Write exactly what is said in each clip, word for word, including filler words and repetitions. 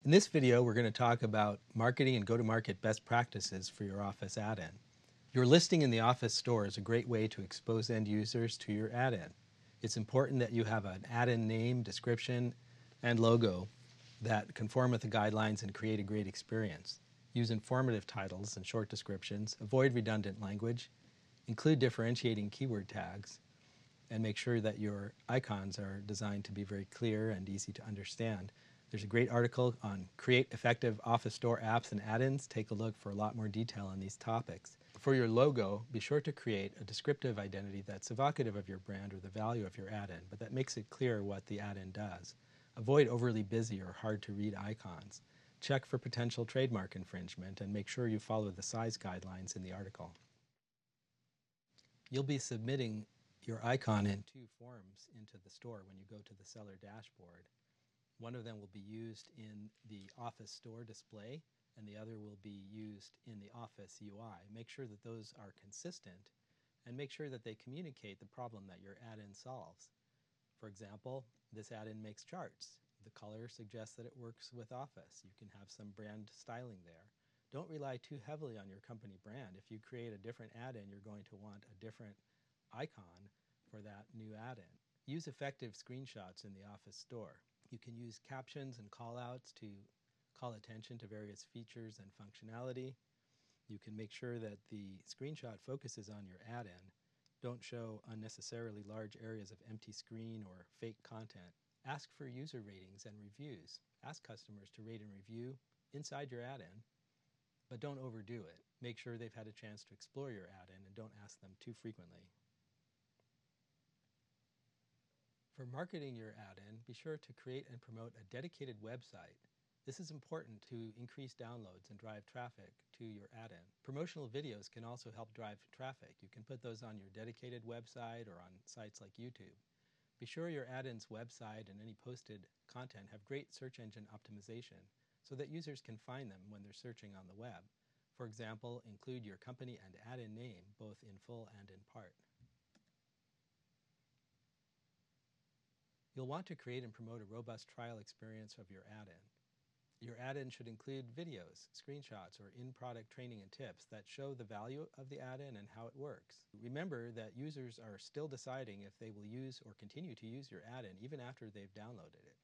In this video, we're going to talk about marketing and go-to-market best practices for your Office add-in. Your listing in the Office store is a great way to expose end users to your add-in. It's important that you have an add-in name, description, and logo that conform with the guidelines and create a great experience. Use informative titles and short descriptions, avoid redundant language, include differentiating keyword tags, and make sure that your icons are designed to be very clear and easy to understand. There's a great article on Create Effective Office Store Apps and Add-ins. Take a look for a lot more detail on these topics. For your logo, be sure to create a descriptive identity that's evocative of your brand or the value of your add-in, but that makes it clear what the add-in does. Avoid overly busy or hard-to-read icons. Check for potential trademark infringement and make sure you follow the size guidelines in the article. You'll be submitting your icon in two forms into the store when you go to the seller dashboard. One of them will be used in the Office store display, and the other will be used in the Office U I. Make sure that those are consistent, and make sure that they communicate the problem that your add-in solves. For example, this add-in makes charts. The color suggests that it works with Office. You can have some brand styling there. Don't rely too heavily on your company brand. If you create a different add-in, you're going to want a different icon for that new add-in. Use effective screenshots in the Office store. You can use captions and callouts to call attention to various features and functionality. You can make sure that the screenshot focuses on your add-in. Don't show unnecessarily large areas of empty screen or fake content. Ask for user ratings and reviews. Ask customers to rate and review inside your add-in, but don't overdo it. Make sure they've had a chance to explore your add-in and don't ask them too frequently. For marketing your add-in, be sure to create and promote a dedicated website. This is important to increase downloads and drive traffic to your add-in. Promotional videos can also help drive traffic. You can put those on your dedicated website or on sites like YouTube. Be sure your add-in's website and any posted content have great search engine optimization so that users can find them when they're searching on the web. For example, include your company and add-in name, both in full and in part. You'll want to create and promote a robust trial experience of your add-in. Your add-in should include videos, screenshots, or in-product training and tips that show the value of the add-in and how it works. Remember that users are still deciding if they will use or continue to use your add-in even after they've downloaded it.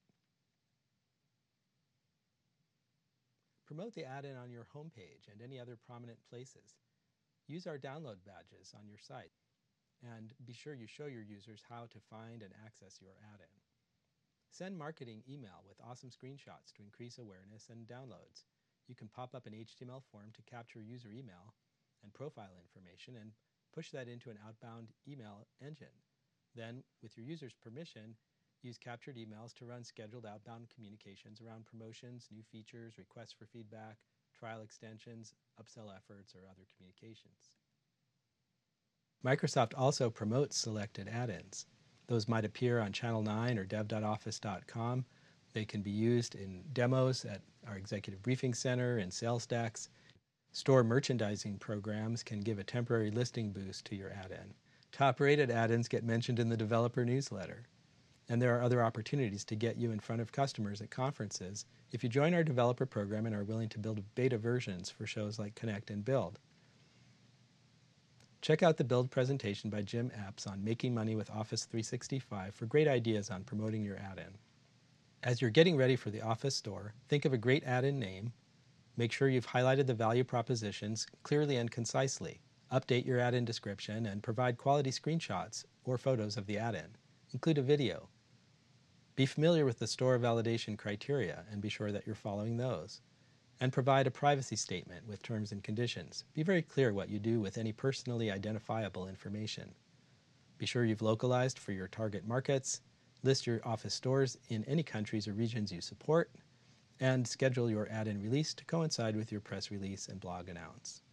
Promote the add-in on your homepage and any other prominent places. Use our download badges on your site, and be sure you show your users how to find and access your add-in. Send marketing email with awesome screenshots to increase awareness and downloads. You can pop up an H T M L form to capture user email and profile information and push that into an outbound email engine. Then, with your user's permission, use captured emails to run scheduled outbound communications around promotions, new features, requests for feedback, trial extensions, upsell efforts, or other communications. Microsoft also promotes selected add-ins. Those might appear on Channel nine or dev dot office dot com. They can be used in demos at our Executive Briefing Center and sales decks. Store merchandising programs can give a temporary listing boost to your add-in. Top-rated add-ins get mentioned in the developer newsletter. And there are other opportunities to get you in front of customers at conferences if you join our developer program and are willing to build beta versions for shows like Connect and Build. Check out the Build presentation by Jim Epps on Making Money with Office three sixty-five for great ideas on promoting your add-in. As you're getting ready for the Office store, think of a great add-in name. Make sure you've highlighted the value propositions clearly and concisely. Update your add-in description and provide quality screenshots or photos of the add-in. Include a video. Be familiar with the store validation criteria and be sure that you're following those. And provide a privacy statement with terms and conditions. Be very clear what you do with any personally identifiable information. Be sure you've localized for your target markets, list your Office stores in any countries or regions you support, and schedule your add-in release to coincide with your press release and blog announce.